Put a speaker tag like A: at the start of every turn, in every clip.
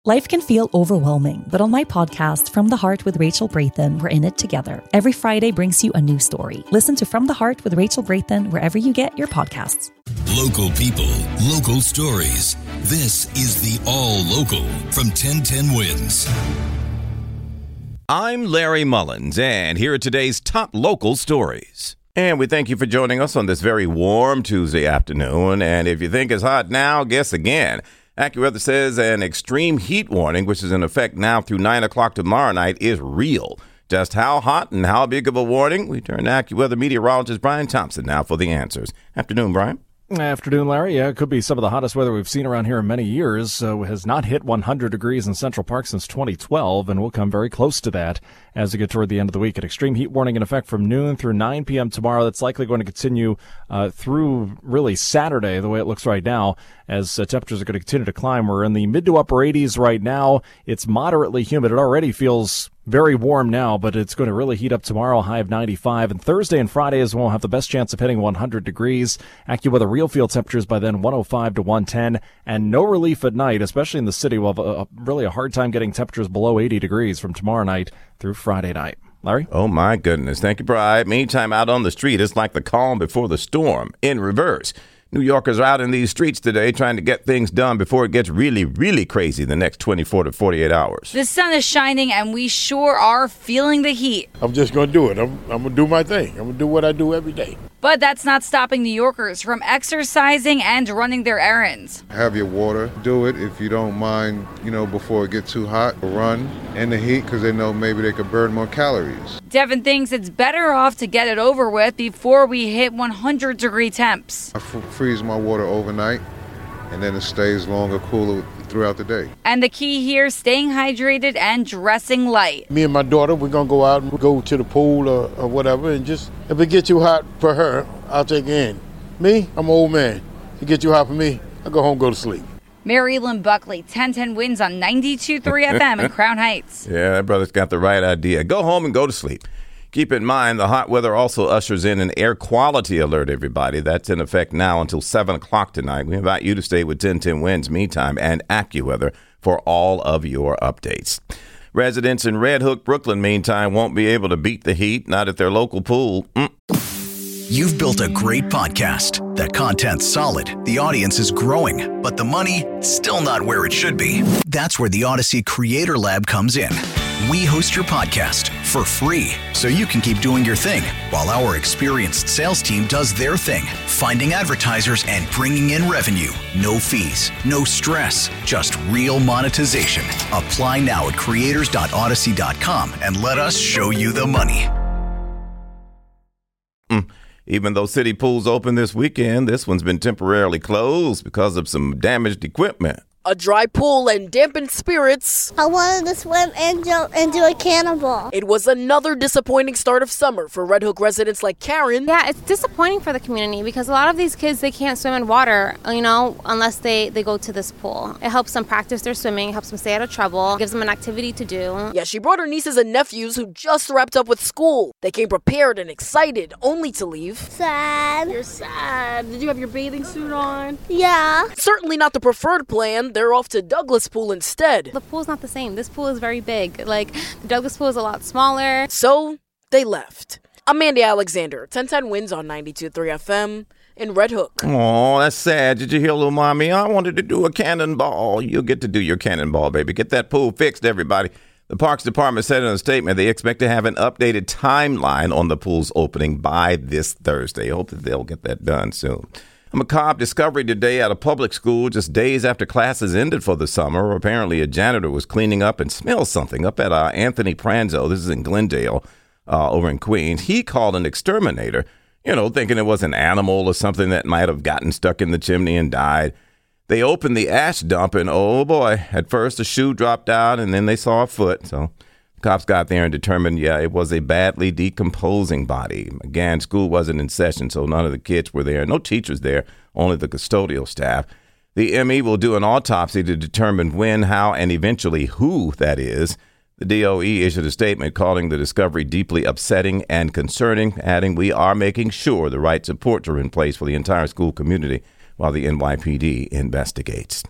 A: Life can feel overwhelming, but on my podcast, From the Heart with Rachel Brathen, we're in it together. Every Friday brings you a new story. Listen to From the Heart with Rachel Brathen wherever you get your podcasts.
B: Local people, local stories. This is the All Local from 1010 Wins.
C: I'm Larry Mullins, and here are today's top local stories. And we thank you for joining us on this very warm Tuesday afternoon. And if you think it's hot now, guess again. AccuWeather says an extreme heat warning, which is in effect now through 9 o'clock tomorrow night, is real. Just how hot and how big of a warning? We turn to AccuWeather meteorologist Brian Thompson now for the answers. Afternoon, Brian.
D: Afternoon, Larry. Yeah, it could be some of the hottest weather we've seen around here in many years. Has not hit 100 degrees in Central Park since 2012, and we'll come very close to that as we get toward the end of the week. An extreme heat warning in effect from noon through 9 p.m. tomorrow. That's likely going to continue through really Saturday, the way it looks right now, as temperatures are going to continue to climb. We're in the mid to upper 80s right now. It's moderately humid. It already feels very warm now, but it's going to really heat up tomorrow, high of 95. And Thursday and Friday is when we'll have the best chance of hitting 100 degrees. AccuWeather real field temperatures by then 105 to 110, and no relief at night, especially in the city. We'll have really a hard time getting temperatures below 80 degrees from tomorrow night through Friday night. Larry?
C: Oh, my goodness. Thank you, Brian. Meantime, out on the street, it's like the calm before the storm in reverse. New Yorkers are out in these streets today trying to get things done before it gets really, really crazy the next 24 to 48 hours.
E: The sun is shining, and we sure are feeling the heat.
F: I'm just going to do it. I'm going to do my thing. I'm going to do what I do every day.
E: But that's not stopping New Yorkers from exercising and running their errands.
G: Have your water. Do it if you don't mind, before it gets too hot. Run in the heat because they know maybe they could burn more calories.
E: Devin thinks it's better off to get it over with before we hit 100-degree temps.
G: I freeze my water overnight, and then it stays longer, cooler throughout the day.
E: And the key here, staying hydrated and dressing light.
F: Me and my daughter, we're going to go out and go to the pool or whatever, and just, if it gets too hot for her, I'll take her in. Me, I'm an old man. If it gets too hot for me, I go home and go to sleep.
E: Mary Lynn Buckley, 1010 Wins on 92.3 FM in Crown Heights.
C: Yeah, that brother's got the right idea. Go home and go to sleep. Keep in mind, the hot weather also ushers in an air quality alert, everybody. That's in effect now until 7 o'clock tonight. We invite you to stay with 1010 Wins meantime and AccuWeather for all of your updates. Residents in Red Hook, Brooklyn, meantime, won't be able to beat the heat, not at their local pool.
B: You've built a great podcast. That content's solid. The audience is growing, but the money, still not where it should be. That's where the Odyssey Creator Lab comes in. We host your podcast for free so you can keep doing your thing while our experienced sales team does their thing, finding advertisers and bringing in revenue. No fees, no stress, just real monetization. Apply now at creators.odyssey.com and let us show you the money.
C: Even though city pools open this weekend, this one's been temporarily closed because of some damaged equipment.
H: A dry pool and dampened spirits.
I: I wanted to swim and jump and do a cannonball.
H: It was another disappointing start of summer for Red Hook residents like Karen.
J: Yeah, it's disappointing for the community because a lot of these kids, they can't swim in water, unless they go to this pool. It helps them practice their swimming, helps them stay out of trouble, gives them an activity to do.
H: Yeah, she brought her nieces and nephews who just wrapped up with school. They came prepared and excited, only to leave.
I: Sad.
H: You're sad. Did you have your bathing suit on?
I: Yeah.
H: Certainly not the preferred plan. They're off to Douglas Pool instead.
J: The pool's not the same. This pool is very big. The Douglas Pool is a lot smaller.
H: So they left. I'm Andy Alexander. 1010 Wins on 92.3 FM in Red Hook.
C: Oh, that's sad. Did you hear, little mommy? I wanted to do a cannonball. You'll get to do your cannonball, baby. Get that pool fixed, everybody. The Parks Department said in a statement they expect to have an updated timeline on the pool's opening by this Thursday. I hope that they'll get that done soon. A macabre discovery today at a public school just days after classes ended for the summer. Apparently, a janitor was cleaning up and smelled something up at Anthony Pranzo. This is in Glendale, over in Queens. He called an exterminator, thinking it was an animal or something that might have gotten stuck in the chimney and died. They opened the ash dump, and oh boy, at first a shoe dropped out, and then they saw a foot. So cops got there and determined, it was a badly decomposing body. Again, school wasn't in session, so none of the kids were there. No teachers there, only the custodial staff. The ME will do an autopsy to determine when, how, and eventually who that is. The DOE issued a statement calling the discovery deeply upsetting and concerning, adding, "We are making sure the right supports are in place for the entire school community while the NYPD investigates."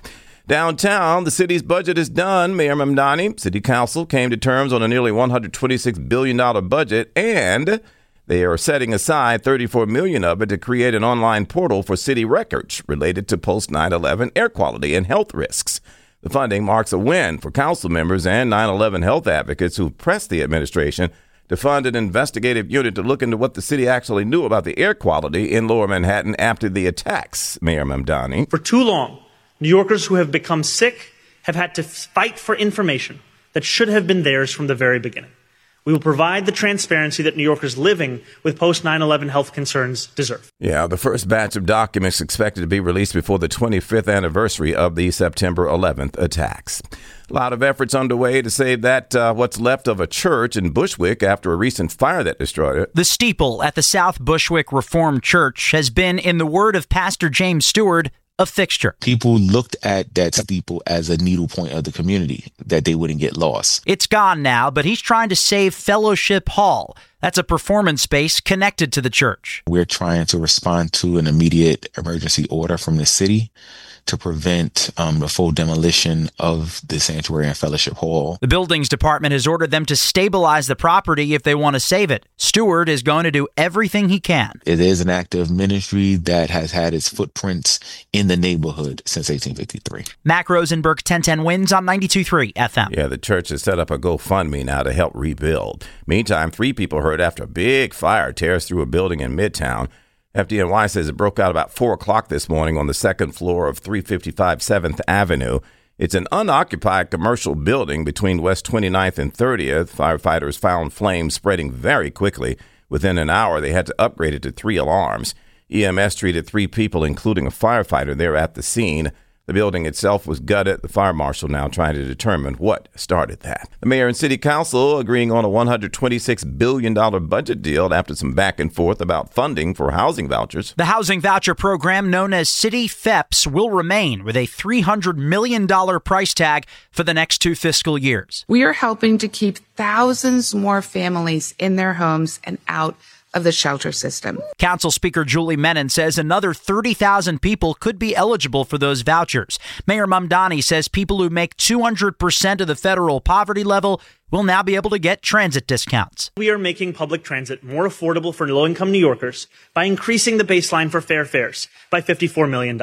C: Downtown, the city's budget is done. Mayor Mamdani, City Council came to terms on a nearly $126 billion budget, and they are setting aside $34 million of it to create an online portal for city records related to post-9/11 air quality and health risks. The funding marks a win for council members and 9/11 health advocates who pressed the administration to fund an investigative unit to look into what the city actually knew about the air quality in Lower Manhattan after the attacks, Mayor Mamdani.
K: For too long, New Yorkers who have become sick have had to fight for information that should have been theirs from the very beginning. We will provide the transparency that New Yorkers living with post-9/11 health concerns deserve.
C: Yeah, the first batch of documents expected to be released before the 25th anniversary of the September 11th attacks. A lot of efforts underway to save that what's left of a church in Bushwick after a recent fire that destroyed it.
L: The steeple at the South Bushwick Reformed Church has been, in the word of Pastor James Stewart, a fixture.
M: People looked at that steeple as a needle point of the community, that they wouldn't get lost.
L: It's gone now, but he's trying to save Fellowship Hall. That's a performance space connected to the church.
M: We're trying to respond to an immediate emergency order from the city to prevent the full demolition of the sanctuary and Fellowship Hall.
L: The buildings department has ordered them to stabilize the property if they want to save it. Stewart is going to do everything he can.
M: It is an active ministry that has had its footprints in the neighborhood since 1853.
L: Mac Rosenberg, 1010 Wins on 92.3 FM.
C: Yeah, the church has set up a GoFundMe now to help rebuild. Meantime, 3 people hurt after a big fire tears through a building in Midtown. FDNY says it broke out about 4 o'clock this morning on the second floor of 355 7th Avenue. It's an unoccupied commercial building between West 29th and 30th. Firefighters found flames spreading very quickly. Within an hour, they had to upgrade it to 3 alarms. EMS treated 3 people, including a firefighter, there at the scene. The building itself was gutted. The fire marshal now trying to determine what started that. The mayor and city council agreeing on a $126 billion budget deal after some back and forth about funding for housing vouchers.
L: The housing voucher program known as City FEPS will remain with a $300 million price tag for the next 2 fiscal years.
N: We are helping to keep thousands more families in their homes and out of the shelter system.
L: Council Speaker Julie Menon says another 30,000 people could be eligible for those vouchers. Mayor Mamdani says people who make 200% of the federal poverty level will now be able to get transit discounts.
K: We are making public transit more affordable for low-income New Yorkers by increasing the baseline for fare fares by $54 million.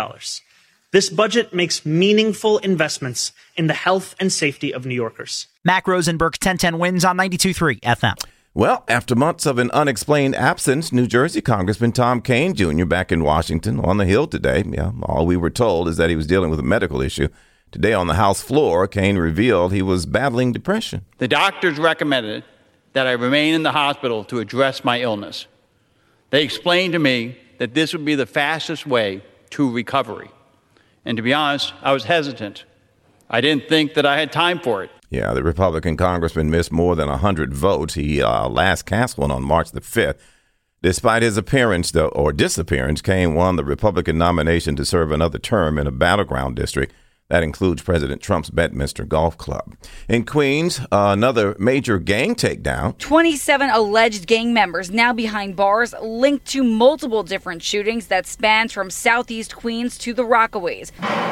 K: This budget makes meaningful investments in the health and safety of New Yorkers.
L: Mac Rosenberg, 1010 Wins on 92.3 FM.
C: Well, after months of an unexplained absence, New Jersey Congressman Tom Kean Jr. back in Washington on the Hill today. Yeah, all we were told is that he was dealing with a medical issue. Today on the House floor, Kean revealed he was battling depression.
O: The doctors recommended that I remain in the hospital to address my illness. They explained to me that this would be the fastest way to recovery. And to be honest, I was hesitant. I didn't think that I had time for it.
C: Yeah, the Republican congressman missed more than 100 votes. He last cast one on March the 5th. Despite his disappearance, Kean won the Republican nomination to serve another term in a battleground district. That includes President Trump's Bedminster Golf Club. In Queens, another major gang takedown.
E: 27 alleged gang members now behind bars linked to multiple different shootings that spanned from Southeast Queens to the Rockaways.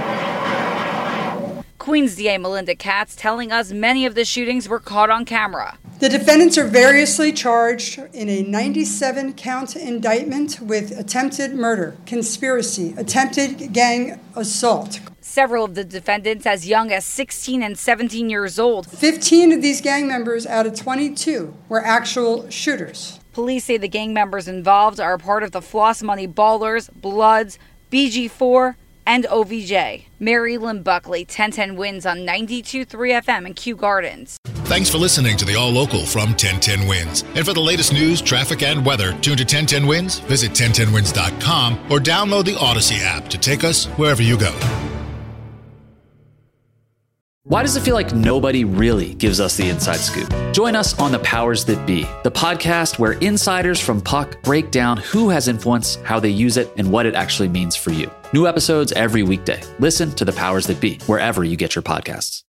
E: Queens DA Melinda Katz telling us many of the shootings were caught on camera.
P: The defendants are variously charged in a 97-count indictment with attempted murder, conspiracy, attempted gang assault.
E: Several of the defendants as young as 16 and 17 years old.
P: 15 of these gang members out of 22 were actual shooters.
E: Police say the gang members involved are part of the Floss Money Ballers, Bloods, BG4, and OVJ. Mary Lynn Buckley, 1010 Wins on 92.3 FM in Kew Gardens.
Q: Thanks for listening to the All Local from 1010 Wins. And for the latest news, traffic, and weather, tune to 1010 Wins, visit 1010wins.com, or download the Odyssey app to take us wherever you go.
R: Why does it feel like nobody really gives us the inside scoop? Join us on The Powers That Be, the podcast where insiders from Puck break down who has influence, how they use it, and what it actually means for you. New episodes every weekday. Listen to The Powers That Be, wherever you get your podcasts.